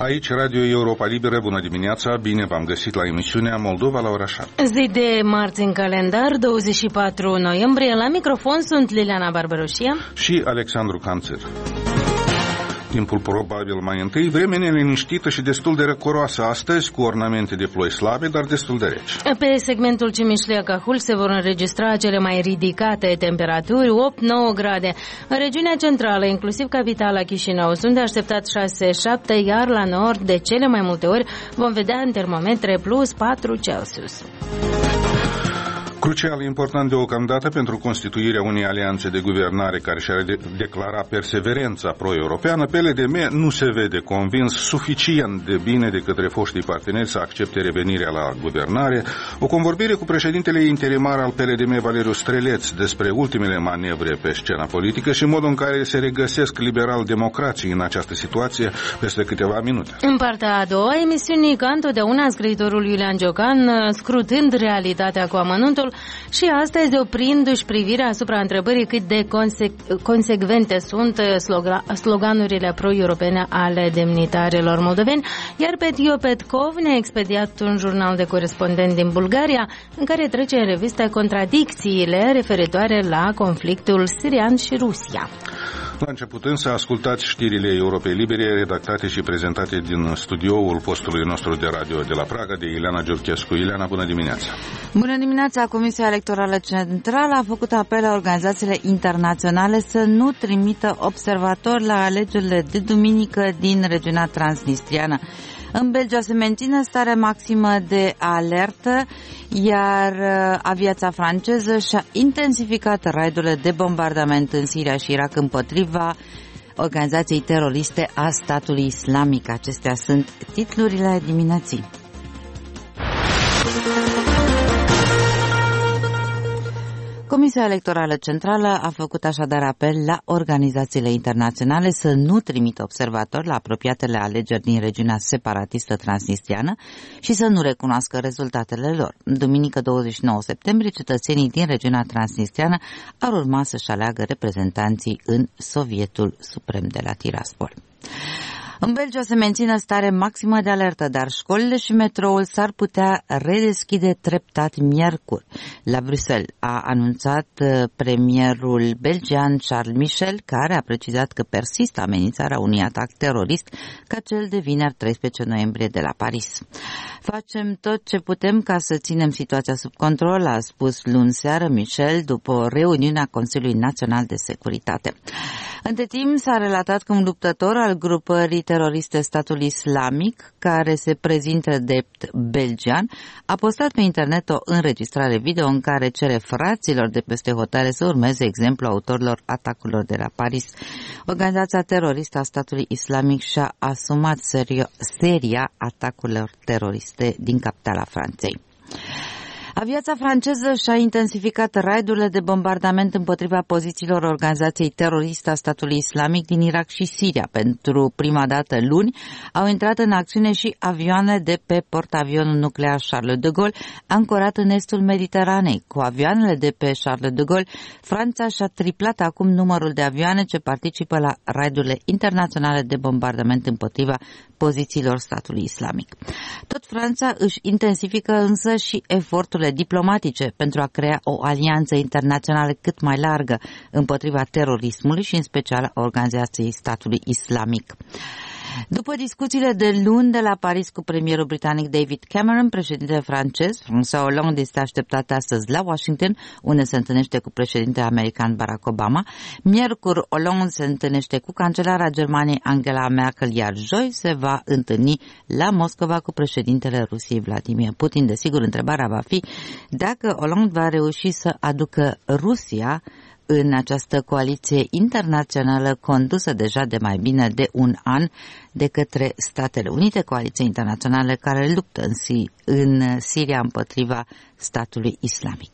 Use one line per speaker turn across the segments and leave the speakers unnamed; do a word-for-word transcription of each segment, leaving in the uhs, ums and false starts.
Aici Radio Europa Liberă, bună dimineața, bine v-am găsit la emisiunea Moldova la ora șapte.
Zi de marți în calendar, douăzeci și patru noiembrie, la microfon sunt Liliana Barbaroșia
și Alexandru Canțer. Timpul probabil mai întâi, vreme neliniștită și destul de răcoroasă astăzi, cu ornamente de ploi slabe, dar destul de reci.
Pe segmentul Cimișlea-Cahul se vor înregistra cele mai ridicate temperaturi, opt nouă grade. În regiunea centrală, inclusiv capitala Chișinău, sunt de așteptat șase șapte, iar la nord, de cele mai multe ori, vom vedea în termometre plus patru Celsius.
Crucial important deocamdată pentru constituirea unei alianțe de guvernare care și-ar de- declara perseverența pro-europeană, P L D M nu se vede convins suficient de bine de către foștii parteneri să accepte revenirea la guvernare. O convorbire cu președintele interimar al P L D M, Valeriu Streleț, despre ultimele manevre pe scena politică și modul în care se regăsesc liberal-democrații în această situație peste câteva minute.
În partea a doua emisiunii, ca întotdeauna, scriitorul Iulian Giocan, scrutând realitatea cu amănuntul și astăzi oprindu-și privirea asupra întrebării cât de conse- consecvente sunt sloga- sloganurile pro-europene ale demnitarilor moldoveni, iar Petio Petkov ne-a expediat un jurnal de corespondent din Bulgaria în care trece în revistă contradicțiile referitoare la conflictul sirian și Rusia.
La început însă ascultați știrile Europei Libere, redactate și prezentate din studioul postului nostru de radio de la Praga, de Ileana Giurchescu. Ileana, bună dimineața!
Bună dimineața! Comisia Electorală Centrală a făcut apel la organizațiile internaționale să nu trimită observatori la alegerile de duminică din regiunea transnistriană. În Belgia se menține starea maximă de alertă, iar aviația franceză și-a intensificat raidurile de bombardament în Siria și Irak împotriva organizației teroriste a statului islamic. Acestea sunt titlurile dimineții. Comisia Electorală Centrală a făcut așadar apel la organizațiile internaționale să nu trimită observatori la apropiatele alegeri din regiunea separatistă transnistriană și să nu recunoască rezultatele lor. Duminică douăzeci și nouă septembrie, cetățenii din regiunea transnistriană ar urma să-și aleagă reprezentanții în Sovietul Suprem de la Tiraspol. În Belgia se menține stare maximă de alertă, dar școlile și metroul s-ar putea redeschide treptat miercuri. La Bruxelles a anunțat premierul belgian Charles Michel, care a precizat că persistă amenințarea unui atac terorist ca cel de vineri treisprezece noiembrie de la Paris. Facem tot ce putem ca să ținem situația sub control, a spus luni seară Michel după o reuniune a Consiliului Național de Securitate. Între timp s-a relatat că un luptător al grupării teroriste Statul Islamic, care se prezintă drept belgian, a postat pe internet o înregistrare video în care cere fraților de peste hotare să urmeze exemplul autorilor atacurilor de la Paris. Organizația teroristă a Statului Islamic și-a asumat serio, seria atacurilor teroriste din capitala Franței. Aviația franceză și-a intensificat raidurile de bombardament împotriva pozițiilor organizației teroriste a Statului Islamic din Irak și Siria. Pentru prima dată luni au intrat în acțiune și avioane de pe portavionul nuclear Charles de Gaulle, ancorat în estul Mediteranei. Cu avioanele de pe Charles de Gaulle, Franța și-a triplat acum numărul de avioane ce participă la raidurile internaționale de bombardament împotriva pozițiilor Statului Islamic. Tot Franța își intensifică însă și eforturile diplomatice pentru a crea o alianță internațională cât mai largă împotriva terorismului și în special a organizației Statului Islamic. După discuțiile de luni de la Paris cu premierul britanic David Cameron, președintele francez François Hollande este așteptat astăzi la Washington, unde se întâlnește cu președintele american Barack Obama. Miercuri, Hollande se întâlnește cu cancelara Germaniei Angela Merkel, iar joi se va întâlni la Moscova cu președintele Rusiei Vladimir Putin. Desigur, întrebarea va fi dacă Hollande va reuși să aducă Rusia în această coaliție internațională condusă deja de mai bine de un an de către Statele Unite, coaliție internațională care luptă în, si- în Siria împotriva statului islamic.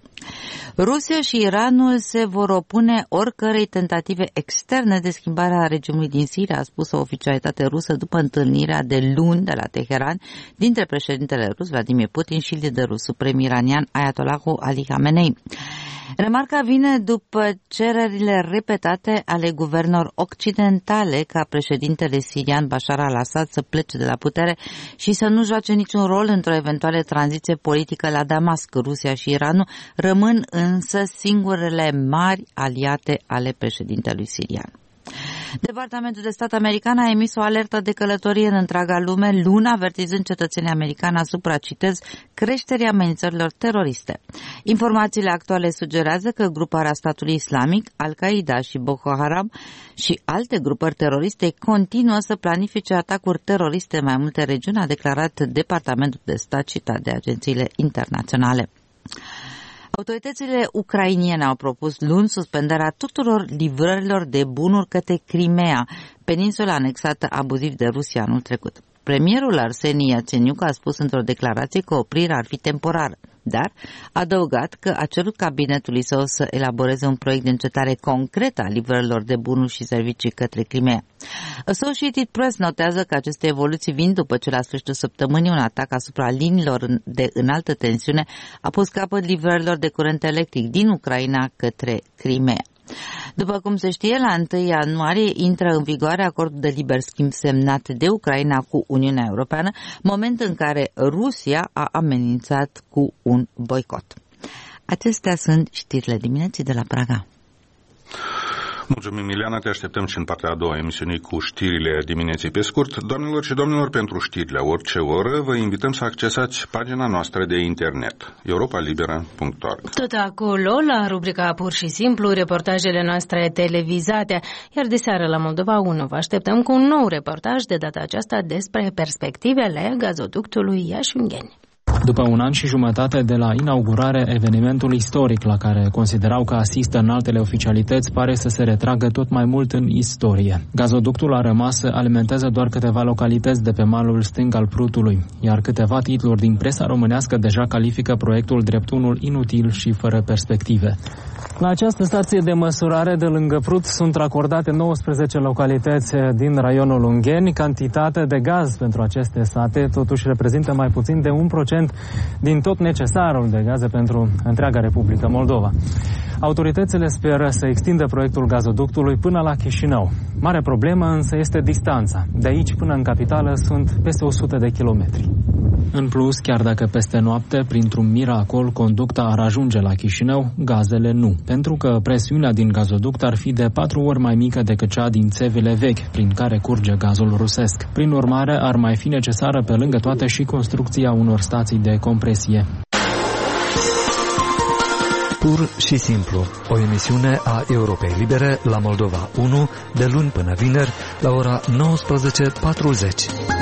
Rusia și Iranul se vor opune oricărei tentative externe de schimbare a regimului din Siria, a spus o oficialitate rusă după întâlnirea de luni de la Teheran dintre președintele rus Vladimir Putin și liderul suprem iranian Ayatollah Ali Khamenei. Remarca vine după cererile repetate ale guvernelor occidentale ca președintele sirian Bashar al-Assad să plece de la putere și să nu joace niciun rol într-o eventuală tranziție politică la Damasc. Rusia și Iranul rămân însă singurele mari aliate ale președintelui sirian. Departamentul de Stat american a emis o alertă de călătorie în întreaga lume, luni, avertizând cetățenii americani asupra, citez, creșterii amenințărilor teroriste. Informațiile actuale sugerează că gruparea statului islamic, Al-Qaeda și Boko Haram și alte grupări teroriste continuă să planifice atacuri teroriste în mai multe regiuni, a declarat Departamentul de Stat citat de agențiile internaționale. Autoritățile ucrainiene au propus luni suspendarea tuturor livrărilor de bunuri către Crimea, peninsula anexată abuziv de Rusia anul trecut. Premierul Arseni Iațeniuc a spus într-o declarație că oprirea ar fi temporară, dar a adăugat că a cerut cabinetului său să elaboreze un proiect de încetare concretă a livrărilor de bunuri și servicii către Crimea. Associated Press notează că aceste evoluții vin după ce la sfârșitul săptămânii un atac asupra liniilor de înaltă tensiune a pus capăt livrărilor de curent electric din Ucraina către Crimea. După cum se știe, la întâi ianuarie intră în vigoare acordul de liber schimb semnat de Ucraina cu Uniunea Europeană, moment în care Rusia a amenințat cu un boicot. Acestea sunt știrile dimineții de la Praga.
Mulțumim, Miliana, te așteptăm și în partea a doua a emisiunii cu știrile dimineții pe scurt. Doamnelor și domnilor, pentru știri la orice oră, vă invităm să accesați pagina noastră de internet, europa libera punct org.
Tot acolo, la rubrica Pur și Simplu, reportajele noastre televizate, iar de seară la Moldova unu vă așteptăm cu un nou reportaj, de data aceasta despre perspectivele gazoductului Iași-Ungheni.
După un an și jumătate de la inaugurare, evenimentul istoric la care considerau că asistă în altele oficialități pare să se retragă tot mai mult în istorie. Gazoductul a rămas să alimenteze doar câteva localități de pe malul stâng al Prutului, iar câteva titluri din presa românească deja califică proiectul drept unul inutil și fără perspective. La această stație de măsurare de lângă Prut sunt racordate nouăsprezece localități din raionul Ungheni. Cantitatea de gaz pentru aceste sate totuși reprezintă mai puțin de un procent din tot necesarul de gaze pentru întreaga Republică Moldova. Autoritățile speră să extindă proiectul gazoductului până la Chișinău. Mare problemă însă este distanța. De aici până în capitală sunt peste o sută de kilometri. În plus, chiar dacă peste noapte, printr-un miracol, conducta ar ajunge la Chișinău, gazele nu, pentru că presiunea din gazoduct ar fi de patru ori mai mică decât cea din țevile vechi, prin care curge gazul rusesc. Prin urmare, ar mai fi necesară pe lângă toate și construcția unor stații de compresie.
Pur și simplu, o emisiune a Europei Libere la Moldova unu, de luni până vineri, la ora nouăsprezece patruzeci.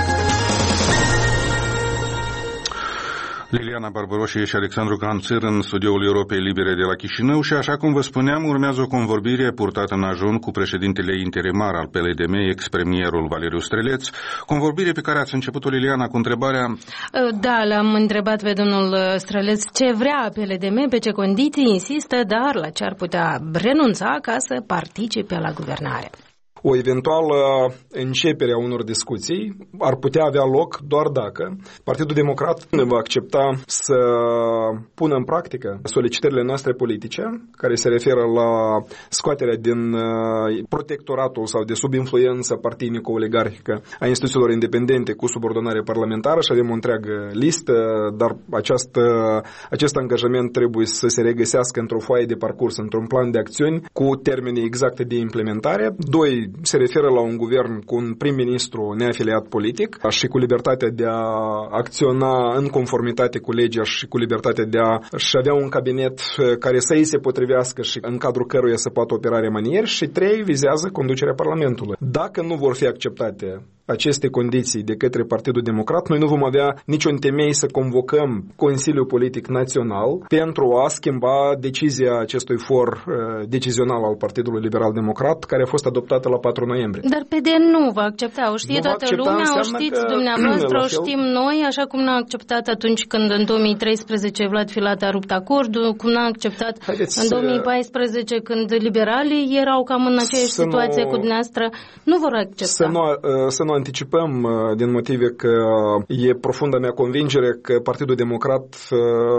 Liliana Barbaroșie și Alexandru Canțăr în studioul Europei Libere de la Chișinău și, așa cum vă spuneam, urmează o convorbire purtată în ajun cu președintele interimar al P L D M, ex-premierul Valeriu Streleț, convorbire pe care ați început-o, Liliana, cu întrebarea...
Da, l-am întrebat pe domnul Streleț ce vrea P L D M, pe ce condiții insistă, dar la ce ar putea renunța ca să participe la guvernare.
O eventuală începere a unor discuții ar putea avea loc doar dacă Partidul Democrat va accepta să pună în practică solicitările noastre politice, care se referă la scoaterea din protectoratul sau de sub influență partinico-oligarhică a instituțiilor independente cu subordonare parlamentară, și avem o întreagă listă, dar această, acest angajament trebuie să se regăsească într-o foaie de parcurs, într-un plan de acțiuni cu termene exacte de implementare. Doi, se referă la un guvern cu un prim-ministru neafiliat politic și cu libertatea de a acționa în conformitate cu legea și cu libertatea de a-și avea un cabinet care să îi se potrivească și în cadrul căruia să poată opera remanieri. Și trei, vizează conducerea Parlamentului. Dacă nu vor fi acceptate aceste condiții de către Partidul Democrat, noi nu vom avea niciun temei să convocăm Consiliul Politic Național pentru a schimba decizia acestui for uh, decizional al Partidului Liberal Democrat, care a fost adoptată la patru noiembrie.
Dar P D nu va accepta, o știe
nu
toată lumea, o știți dumneavoastră, o știm noi, așa cum n-a acceptat atunci când în două mii treisprezece Vlad Filat a rupt acordul, cum n-a acceptat Haideți în două mii paisprezece când liberalii erau cam în aceeași situație nu, cu dumneavoastră, nu vor accepta.
Să nu, să nu anticipăm din motive că e profunda mea convingere că Partidul Democrat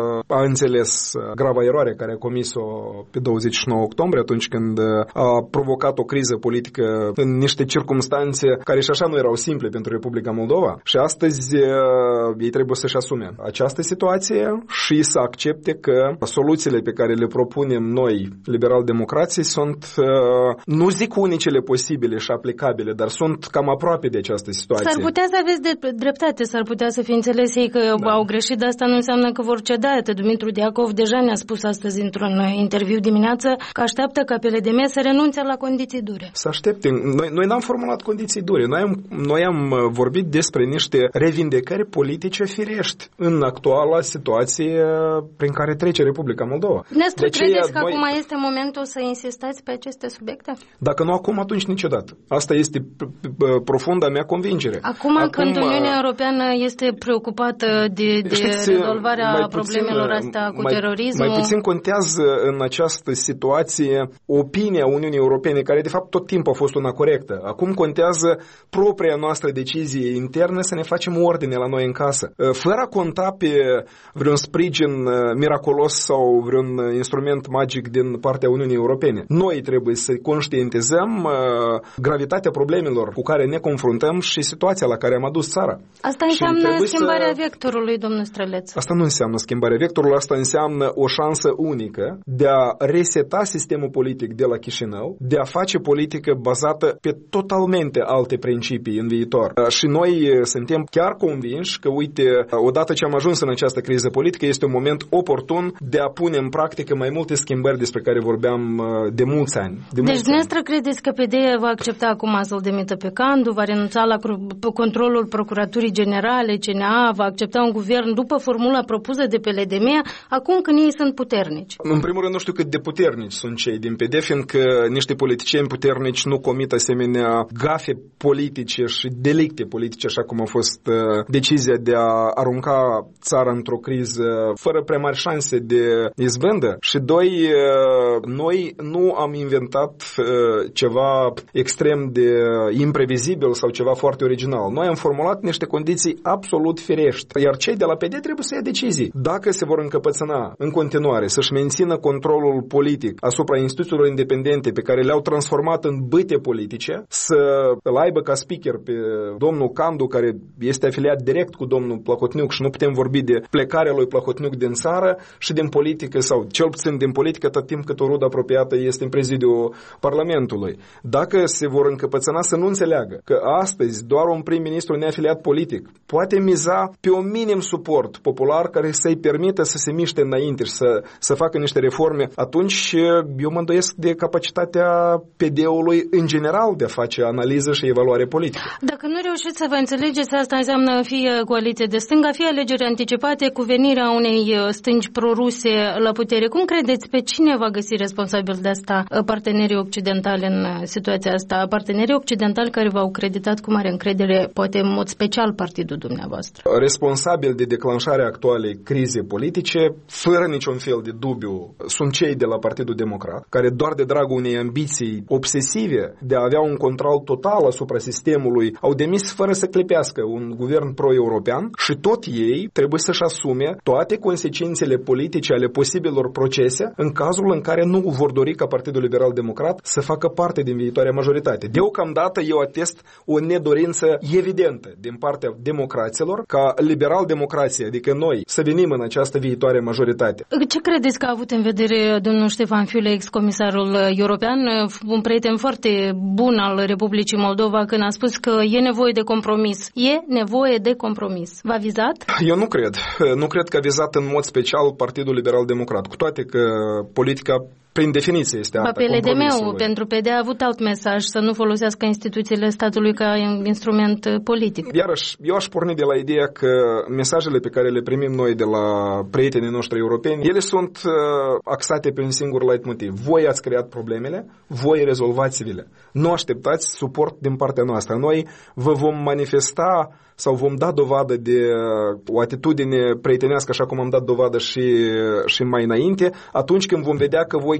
a înțeles grava eroare care a comis-o pe douăzeci și nouă octombrie, atunci când a provocat o criză politică în niște circumstanțe care și așa nu erau simple pentru Republica Moldova. Și astăzi ei trebuie să-și asume această situație și să accepte că soluțiile pe care le propunem noi, liberal-democrații, sunt, nu zic unicele posibile și aplicabile, dar sunt cam aproape de această situație.
S-ar putea să aveți de dreptate, s-ar putea să fi înțeles ei că da. au greșit, dar asta nu înseamnă că vor ceda. Dumitru Diacov deja ne-a spus astăzi într-un interviu dimineață că așteaptă ca P L D M să renunțe la condiții dure.
Să aștepte. Noi, noi n-am formulat condiții dure. Noi am, noi am vorbit despre niște revindecări politice firești în actuala situație prin care trece Republica Moldova.
Nestru, credeți că noi... acum este momentul să insistați pe aceste subiecte?
Dacă nu acum, atunci niciodată. Asta este profunda mea convingere.
Acum, acum când Uniunea Europeană este preocupată de, de știți, rezolvarea problemelor astea cu
mai,
terorismul...
Mai puțin contează în această situație opinia Uniunii Europene, care de fapt tot timpul a fost una corectă. Acum contează propria noastră decizie internă să ne facem ordine la noi în casă. Fără a conta pe vreun sprijin miraculos sau vreun instrument magic din partea Uniunii Europene. Noi trebuie să conștientizăm gravitatea problemelor cu care ne confruntăm și situația la care am adus țara.
Asta înseamnă schimbarea să... vectorului, domnul Străleț.
Asta nu înseamnă schimbarea vectorului, asta înseamnă o șansă unică de a reseta sistemul politic de la Chișinău, de a face politică bazată pe totalmente alte principii în viitor. Și noi suntem chiar convinși că, uite, odată ce am ajuns în această criză politică, este un moment oportun de a pune în practică mai multe schimbări despre care vorbeam de mulți ani. De
deci,
dumneavoastră
credeți că P D E va accepta acum să-l demită pe Candu, va renunța la controlul Procuraturii Generale, C N A, va accepta un guvern după formula propusă de P L D M, acum când ei sunt puternici?
În primul rând, nu știu cât de puternici sunt cei din P D, fiindcă niște politicieni puternici nu comit asemenea gafe politice și delicte politice, așa cum a fost uh, decizia de a arunca țara într-o criză fără prea mari șanse de izbândă. Și doi, uh, noi nu am inventat uh, ceva extrem de imprevizibil sau ceva foarte original. Noi am formulat niște condiții absolut firești. Iar cei de la P D trebuie să ia decizii. Dacă se vor încăpățâna în continuare să-și mențină controlul politic asupra instituțiilor independente pe care le-au transformat în bâte politice, să îl aibă ca speaker pe domnul Candu, care este afiliat direct cu domnul Plahotniuc și nu putem vorbi de plecarea lui Plahotniuc din țară și din politică, sau cel puțin din politică, tot timp cât o rudă apropiată este în prezidiul Parlamentului. Dacă se vor încăpățâna să nu înțeleagă că astăzi doar un prim-ministru neafiliat politic poate miza pe un minim suport popular care să-i permită să se miște înainte și să, să facă niște reforme, atunci eu mă îndoiesc de capacitatea P D-ului în general de a face analiză și evaluare politică.
Dacă nu reușiți să vă înțelegeți, asta înseamnă fie coaliție de stânga, fie alegeri anticipate cu venirea unei stângi proruse la putere. Cum credeți, pe cine va găsi responsabil de asta partenerii occidentali în situația asta? Partenerii occidentali care v-au creditat cu mare încredere, poate în mod special partidul dumneavoastră.
Responsabil de declanșarea actualei crize politice, fără niciun fel de dubiu, sunt cei de la Partidul Democrat, care doar de dragul unei ambiții obsesive de a avea un control total asupra sistemului, au demis fără să clipească un guvern pro-european și tot ei trebuie să-și asume toate consecințele politice ale posibilor procese în cazul în care nu vor dori ca Partidul Liberal Democrat să facă parte din viitoarea majoritate. Deocamdată eu atest o nedorință evidentă din partea democraților ca liberal-democrație, adică noi, să venim în această viitoare majoritate.
Ce credeți că a avut în vedere domnul Ștefan Fiule, ex-comisarul european, un prieten foarte bun al Republicii Moldova, când a spus că e nevoie de compromis? E nevoie de compromis. V-a vizat?
Eu nu cred. Nu cred că a vizat în mod special Partidul Liberal Democrat, cu toate că politica prin definiție este arta compromisului.
P L D M-ul pentru P D a avut alt mesaj, să nu folosească instituțiile statului ca instrument politic.
Iarăși, eu aș porni de la ideea că mesajele pe care le primim noi de la prietenii noștri europeni, ele sunt uh, axate pe un singur leitmotiv. Voi ați creat problemele, voi rezolvați-le. Nu așteptați suport din partea noastră. Noi vă vom manifesta sau vom da dovadă de o atitudine prietenească, așa cum am dat dovadă și, și mai înainte, atunci când vom vedea că voi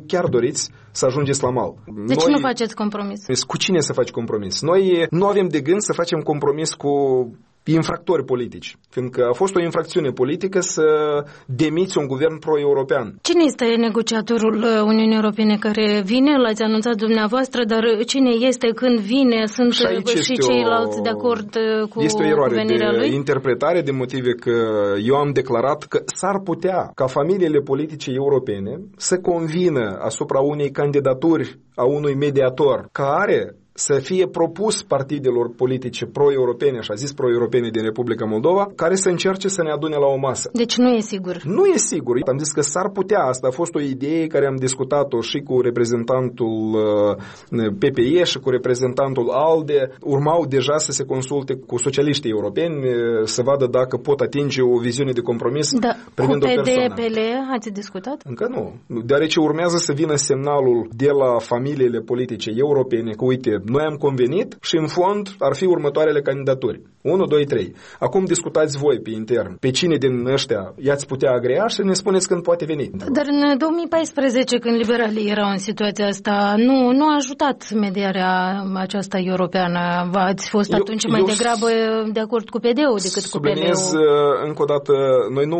chiar doriți să ajungeți la mal.
De ce nu faceți compromis?
Cu cine să faci compromis? Noi nu avem de gând să facem compromis cu infractori politici, fiindcă a fost o infracțiune politică să demiți un guvern pro-european.
Cine este negociatorul Uniunii Europene care vine? L-ați anunțat dumneavoastră, dar cine este când vine? Sunt și, și ceilalți o... de acord cu
Este o eroare de
lui?
interpretare de motive că eu am declarat că s-ar putea ca familiile politice europene să convină asupra unei candidaturi a unui mediator care să fie propus partidelor politice pro-europene, așa zis pro-europene din Republica Moldova, care să încerce să ne adune la o masă.
Deci nu e sigur.
Nu e sigur. Am zis că s-ar putea. Asta a fost o idee care am discutat-o și cu reprezentantul P P E și cu reprezentantul ALDE. Urmau deja să se consulte cu socialiștii europeni, să vadă dacă pot atinge o viziune de compromis
da,
privind o persoană.
Cu P D P L ați discutat?
Încă nu. Deoarece urmează să vină semnalul de la familiile politice europene că, uite, noi am convenit și în fond ar fi următoarele candidaturi. unu, doi, trei. Acum discutați voi pe intern. Pe cine din ăștia i-ați putea agrea și ne spuneți când poate veni.
Dar în două mii paisprezece, când liberalii erau în situația asta, nu, nu a ajutat mediarea aceasta europeană. Ați fost eu, atunci mai degrabă de acord cu P D-ul decât cu P L-ul.
Încă o dată, noi nu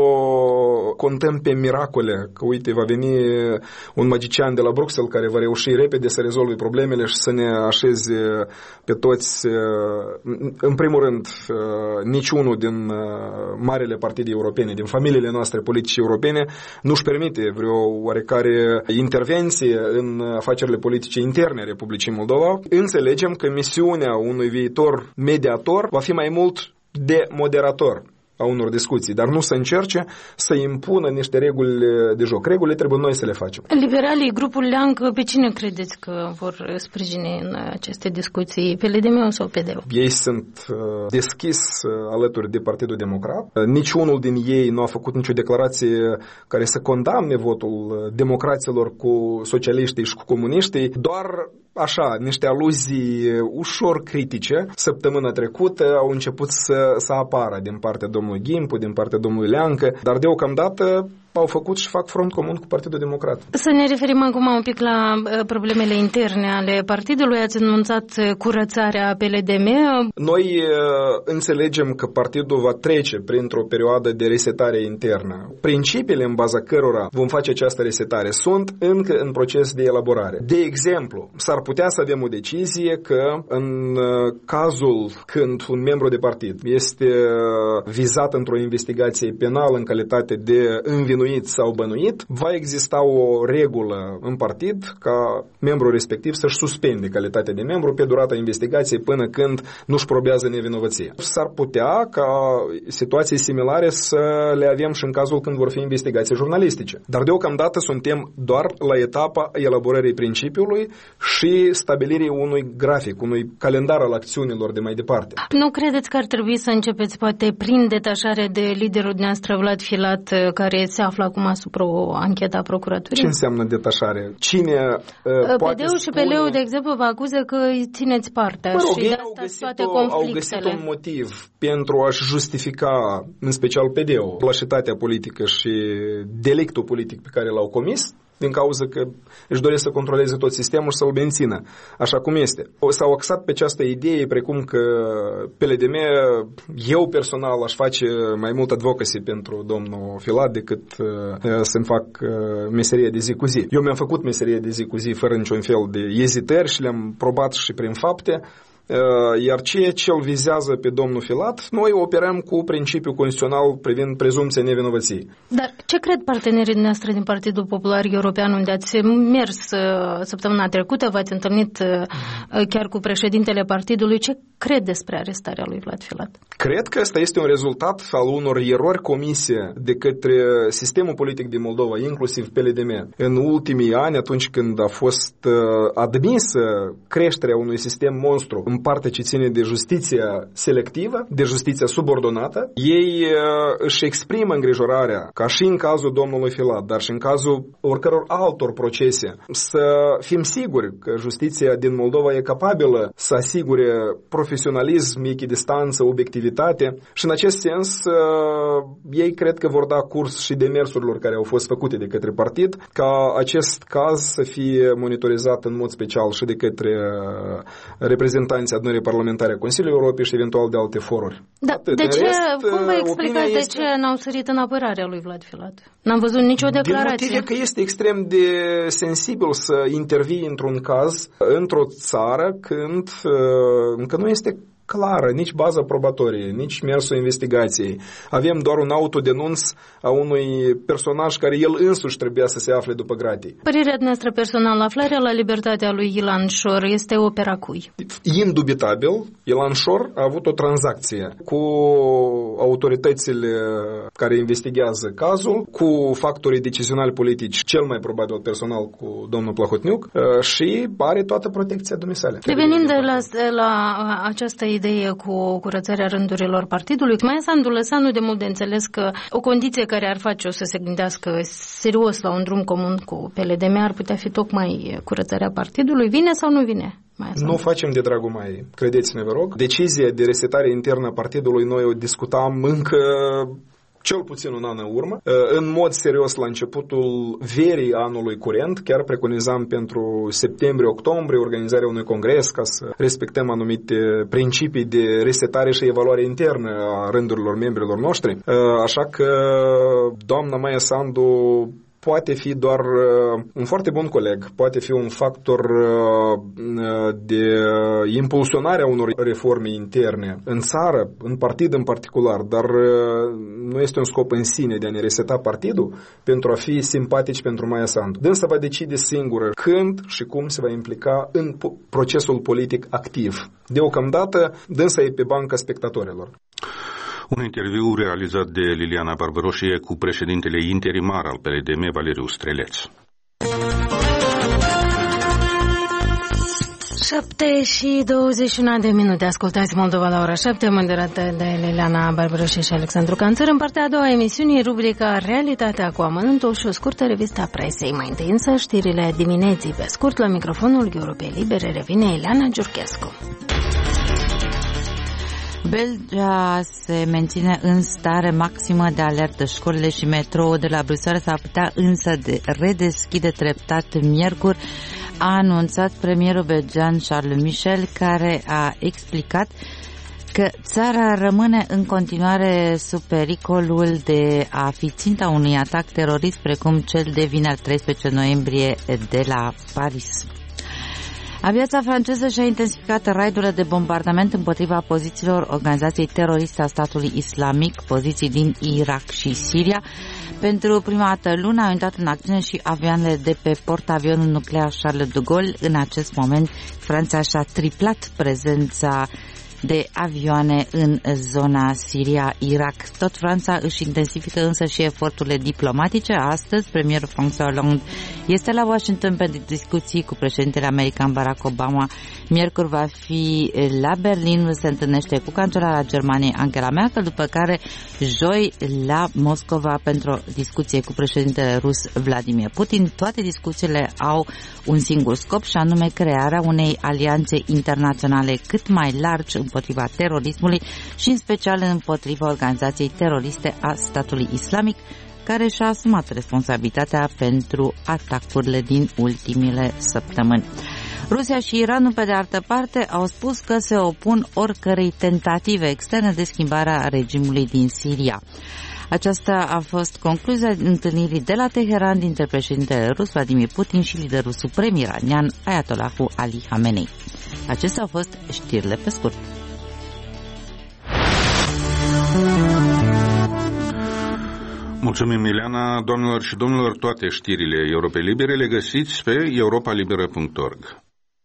contăm pe miracole, că uite, va veni un magician de la Bruxelles care va reuși repede să rezolve problemele și să ne așeze pe toți. În primul rând, niciunul din marele partide europene, din familiile noastre politice europene, nu-și permite vreo oarecare intervenție în afacerile politice interne a Republicii Moldova. Înțelegem că misiunea unui viitor mediator va fi mai mult de moderator a unor discuții, dar nu să încerce să impună niște reguli de joc. Regulile trebuie noi să le facem.
Liberalii, grupul Leancă, pe cine credeți că vor sprijini în aceste discuții? Pe L D M sau P D-ul?
Ei sunt deschis alături de Partidul Democrat. Niciunul din ei nu a făcut nicio declarație care să condamne votul democraților cu socialiștii și cu comuniștii, doar așa, niște aluzii ușor critice. Săptămâna trecută au început să, să apară din partea domnului Ghimpu, din partea domnului Leancă, dar deocamdată au făcut și fac front comun cu Partidul Democrat.
Să ne referim acum un pic la problemele interne ale partidului. Ați anunțat curățarea P L D M.
Noi înțelegem că partidul va trece printr-o perioadă de resetare internă. Principiile în baza cărora vom face această resetare sunt încă în proces de elaborare. De exemplu, s-ar putea să avem o decizie că în cazul când un membru de partid este vizat într-o investigație penală în calitate de învinuit sau bănuit, va exista o regulă în partid ca membrul respectiv să-și suspende calitatea de membru pe durata investigației până când nu-și probează nevinovăție. S-ar putea ca situații similare să le avem și în cazul când vor fi investigații jurnalistice. Dar deocamdată suntem doar la etapa elaborării principiului și stabilirii unui grafic, unui calendar al acțiunilor de mai departe.
Nu credeți că ar trebui să începeți poate prin detașare de liderul dumneavoastră Vlad Filat, care se află acum asupra o anchetă a procuraturii?
Ce înseamnă detașare? Cine uh, poate
P D-ul și P L-ul, de exemplu, vă acuză că îi țineți partea
mă rog,
și de asta toate conflictele.
Au găsit un motiv pentru a-și justifica, în special P D-ul, lașitatea politică și delictul politic pe care l-au comis, din cauza că își doresc să controleze tot sistemul și să-l mențină așa cum este. S-au axat pe această idee, precum că P L D M, eu personal aș face mai mult advocacy pentru domnul Filat decât uh, să-mi fac uh, meseria de zi cu zi. Eu mi-am făcut meseria de zi cu zi fără niciun fel de ezitări și le-am probat și prin fapte. Iar ceea ce îl vizează pe domnul Filat, noi operăm cu principiul constituțional privind prezumția nevinovăției.
Dar ce cred partenerii noastre din Partidul Popular European, unde ați mers săptămâna trecută, v-ați întâlnit chiar cu președintele partidului, ce cred despre arestarea lui Vlad Filat?
Cred că ăsta este un rezultat al unor erori comise de către sistemul politic din Moldova, inclusiv P L D M. În ultimii ani, atunci când a fost admisă creșterea unui sistem monstru, în partea ce ține de justiția selectivă, de justiția subordonată. Ei își exprimă îngrijorarea, ca și în cazul domnului Filat, dar și în cazul oricăror altor procese, să fim siguri că justiția din Moldova e capabilă să asigure profesionalism, echidistanță, obiectivitate și în acest sens ei cred că vor da curs și demersurilor care au fost făcute de către partid ca acest caz să fie monitorizat în mod special și de către reprezentanții adunării parlamentare a Consiliului Europei și eventual de alte foruri.
Da, de, de ce, rest, cum vă explicați de este... ce n-au sărit în apărarea lui Vlad Filat? N-am văzut nicio declarație.
Din motive că este extrem de sensibil să intervii într-un caz, într-o țară, când încă nu este clară, nici bază probatorie, nici mersul investigației. Avem doar un autodenunț a unui personaj care el însuși trebuia să se afle după gratii.
Părerea noastră personală, aflarea la libertatea lui Ilan Șor este opera cui?
Indubitabil, Ilan Șor a avut o tranzacție cu autoritățile care investigează cazul, cu factorii decizionali politici, cel mai probabil personal cu domnul Plahotniuc, și are toată protecția dumisale.
Revenind de la, la această idee cu curățarea rândurilor partidului, Maia Sandu lăsa nu de mult de înțeles că o condiție care ar face-o să se gândească serios la un drum comun cu P L D M ar putea fi tocmai curățarea partidului. Vine sau nu vine?
Nu facem de dragul mai, credeți-ne, vă rog. Decizia de resetare internă a partidului noi o discutam încă cel puțin un an în urmă. În mod serios, la începutul verii anului curent, chiar preconizam pentru septembrie-octombrie organizarea unui congres ca să respectăm anumite principii de resetare și evaluare internă a rândurilor membrilor noștri. Așa că doamna Maia Sandu poate fi doar uh, un foarte bun coleg, poate fi un factor uh, de impulsionare a unor reforme interne în țară, în partid în particular, dar uh, nu este un scop în sine de a ne reseta partidul pentru a fi simpatici pentru Maia Sandu. Dânsa va decide singură când și cum se va implica în procesul politic activ. Deocamdată, dânsa e pe banca spectatorilor.
Un interviu realizat de Liliana Barbaroșie cu președintele interimar al P L D M, Valeriu Streleț.
șapte și douăzeci și unu de minute. Ascultați Moldova la ora șapte, moderată de Liliana Barbaroșie și Alexandru Canțăr. În partea a doua a emisiunii, rubrica Realitatea cu amănuntul și o scurtă revistă a presei. Mai întâi însă știrile dimineții. Pe scurt, la microfonul Europei Libere revine Ileana Giurchescu.
Belgia se menține în stare maximă de alertă. Școlile și metroul de la Bruxelles s-ar putea însă de redeschide treptat miercuri, a anunțat premierul belgian Charles Michel, care a explicat că țara rămâne în continuare sub pericolul de a fi ținta unui atac terorist precum cel de vineri treisprezece noiembrie de la Paris. Aviația franceză și-a intensificat raidurile de bombardament împotriva pozițiilor organizației teroriste a statului islamic, poziții din Irak și Siria. Pentru prima dată luni au intrat în acțiune și avioanele de pe portavionul nuclear Charles de Gaulle. În acest moment, Franța și-a triplat prezența de avioane în zona Siria-Irak. Tot Franța își intensifică însă și eforturile diplomatice. Astăzi, premierul François Hollande este la Washington pentru discuții cu președintele american Barack Obama. Miercuri va fi la Berlin, se întâlnește cu cancelara Germaniei Angela Merkel, după care joi la Moscova pentru o discuție cu președintele rus Vladimir Putin. Toate discuțiile au un singur scop și anume crearea unei alianțe internaționale cât mai largi împotriva terorismului și în special împotriva organizației teroriste a statului islamic, care și-a asumat responsabilitatea pentru atacurile din ultimile săptămâni. Rusia și Iranul, pe de altă parte, au spus că se opun oricărei tentative externe de schimbare a regimului din Siria. Aceasta a fost concluzia întâlnirii de la Teheran dintre președintele rus Vladimir Putin și liderul suprem iranian Ayatollah Ali Khamenei. Acestea au fost știrile pe scurt.
Mulțumim, Ileana. Doamnelor și domnilor, toate știrile Europei Libere le găsiți pe europa liberă punct org.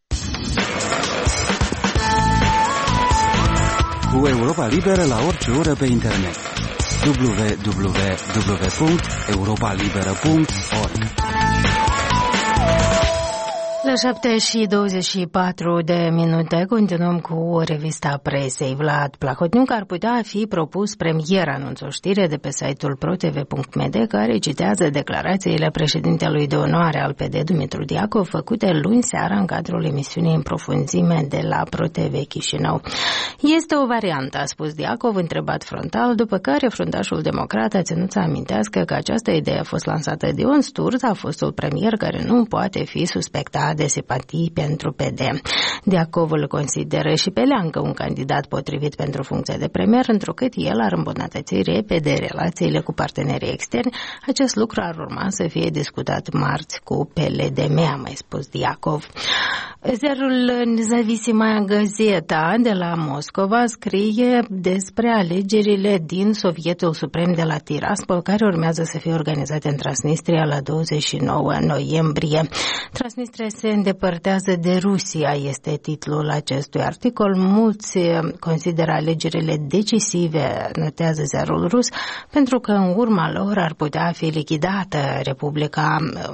Cu Europa Liberă la orice oră pe internet. w w w punct europa liberă punct org.
La șapte și douăzeci și patru de minute continuăm cu revista presei. Vlad Plahotniuc ar putea fi propus premier, anunță o știre de pe site-ul protv punct m d care citează declarațiile președintelui de onoare al P D, Dumitru Diacov, făcute luni seara în cadrul emisiunii În profunzime de la ProTV Chișinău. Este o variantă, a spus Diacov, întrebat frontal, după care fruntașul democrat a ținut să amintească că această idee a fost lansată de Ion Sturza, fostul premier care nu poate fi suspectat de simpatii pentru P D. Diacov îl consideră și pe Leancă un candidat potrivit pentru funcția de premier, întrucât el ar îmbunătăți repede relațiile cu partenerii externi. Acest lucru ar urma să fie discutat marți cu P L D M, a mai spus Diacov. Ziarul Nezavisima Gazeta de la Moscova scrie despre alegerile din Sovietul Suprem de la Tiraspol, care urmează să fie organizate în Transnistria la douăzeci și nouă noiembrie. Transnistria se îndepărtează de Rusia, este titlul acestui articol. Mulți consideră alegerile decisive, notează ziarul rus, pentru că în urma lor ar putea fi lichidată Republica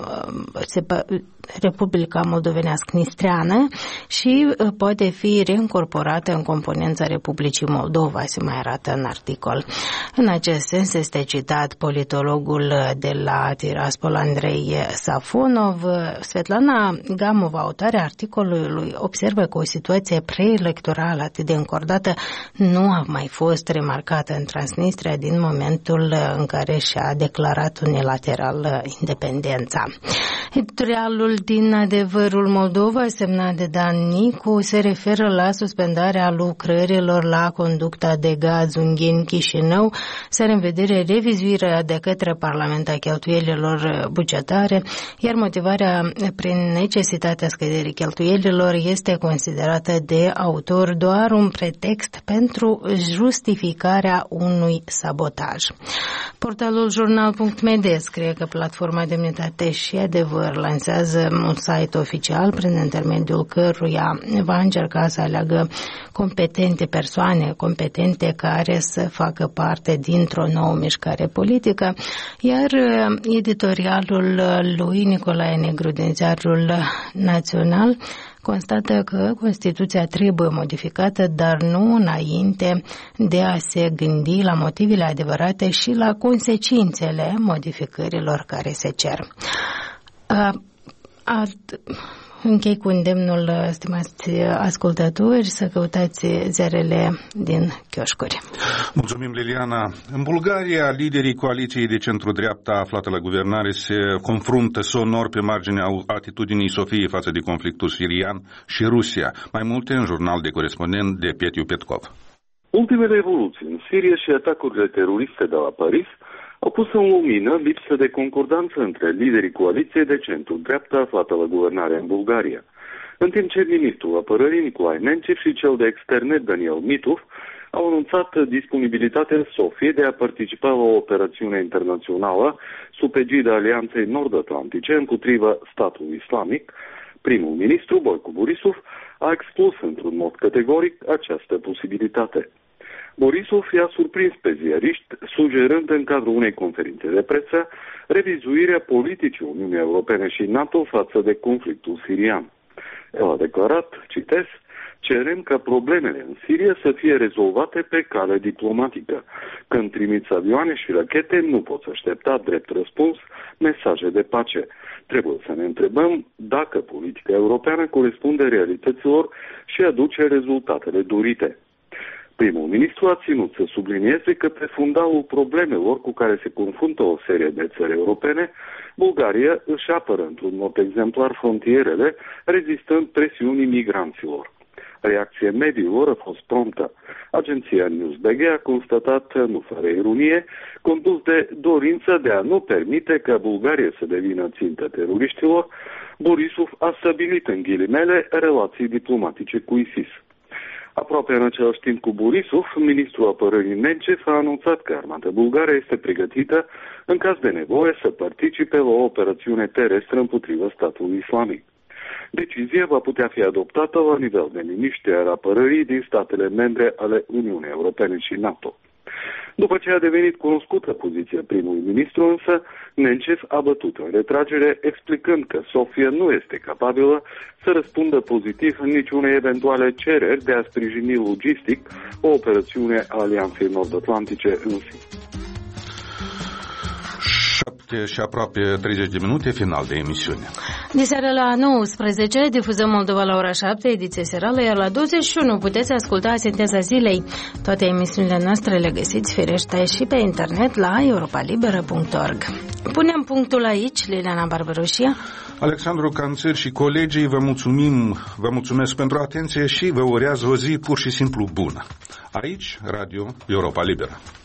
Republica Moldovenească-Nistreană și poate fi reîncorporată în componența Republicii Moldova, se mai arată în articol. În acest sens este citat politologul de la Tiraspol, Andrei Safonov. Svetlana Gamova, autoarea articolului, observă că o situație preelectorală atât de încordată nu a mai fost remarcată în Transnistria din momentul în care și-a declarat unilateral independența. Editorialul din Adevărul Moldova, semnat de Dan Nicu, se referă la suspendarea lucrărilor la conducta de gaz Ungheni-Chișinău, se are în vedere revizuirea de către Parlament a cheltuielilor bugetare, iar motivarea prin necesitatea scăderii cheltuielilor este considerată de autor doar un pretext pentru justificarea unui sabotaj. Portalul jurnal punct m d scrie că platforma Demnitate și Adevăr lansează un site oficial prin intermediul căruia va încerca să aleagă competente persoane, competente care să facă parte dintr-o nouă mișcare politică, iar editorialul lui Nicolae Negru din Ziarul Național constată că Constituția trebuie modificată, dar nu înainte de a se gândi la motivele adevărate și la consecințele modificărilor care se cer. Uh, alt, închei cu îndemnul, stimați ascultători, să căutați ziarele din chioșcuri.
Mulțumim, Liliana. În Bulgaria, liderii coaliției de centru-dreapta aflată la guvernare se confruntă sonor pe marginea atitudinii Sofiei față de conflictul sirian și Rusia. Mai multe în jurnal de corespondent de Petiu Petkov.
Ultimele evoluții în Siria și atacurile teroriste de la Paris au pus în lumină lipsă de concordanță între liderii coaliției de centru-dreapta aflată la guvernare în Bulgaria. În timp ce ministrul apărării Nicolae Nencев și cel de externe Daniel Mitov au anunțat disponibilitatea Sofiei de a participa la o operațiune internațională sub egida Alianței Nord-Atlantice împotriva statului islamic, primul ministru Boico Borisov a exclus într-un mod categoric această posibilitate. Borisov i-a surprins pe ziariști, sugerând în cadrul unei conferințe de presă revizuirea politicii Uniunii Europene și NATO față de conflictul sirian. El a declarat, citez, cerem ca problemele în Siria să fie rezolvate pe cale diplomatică. Când trimiți avioane și rachete, nu poți aștepta drept răspuns mesaje de pace. Trebuie să ne întrebăm dacă politica europeană corespunde realităților și aduce rezultatele dorite. Primul ministru a ținut să sublinieze că pe fundalul problemelor cu care se confruntă o serie de țări europene, Bulgaria își apără într-un mod exemplar frontierele, rezistând presiunii migranților. Reacția mediilor a fost promptă. Agenția NewsBG a constatat, nu fără ironie, condus de dorința de a nu permite ca Bulgaria să devină țintă teroriștilor, Borisov a stabilit în ghilimele relații diplomatice cu ISIS. Aproape în același timp cu Borisov, ministrul apărării Nencef a anunțat că armata bulgară este pregătită, în caz de nevoie, să participe la o operațiune terestră împotriva statului islamic. Decizia va putea fi adoptată la nivel de miniștri al apărării din statele membre ale Uniunii Europene și NATO. După ce a devenit cunoscută poziția primului ministru, însă, Nencев a bătut în retragere, explicând că Sofia nu este capabilă să răspundă pozitiv în niciunei eventuale cereri de a sprijini logistic o operațiune a Alianței Nord-Atlantice în sine.
șapte și aproape treizeci de minute, final de emisiune.
Diseară la nouăsprezece difuzăm Moldova la ora șapte, ediție serală, iar la douăzeci și unu puteți asculta Sinteza Zilei. Toate emisiunile noastre le găsiți firește și pe internet la europa liberă punct org. Punem punctul aici, Liliana Barbaroșia.
Alexandru Canțer și colegii, vă mulțumim, vă mulțumesc pentru atenție și vă urează o zi pur și simplu bună. Aici, Radio Europa Liberă.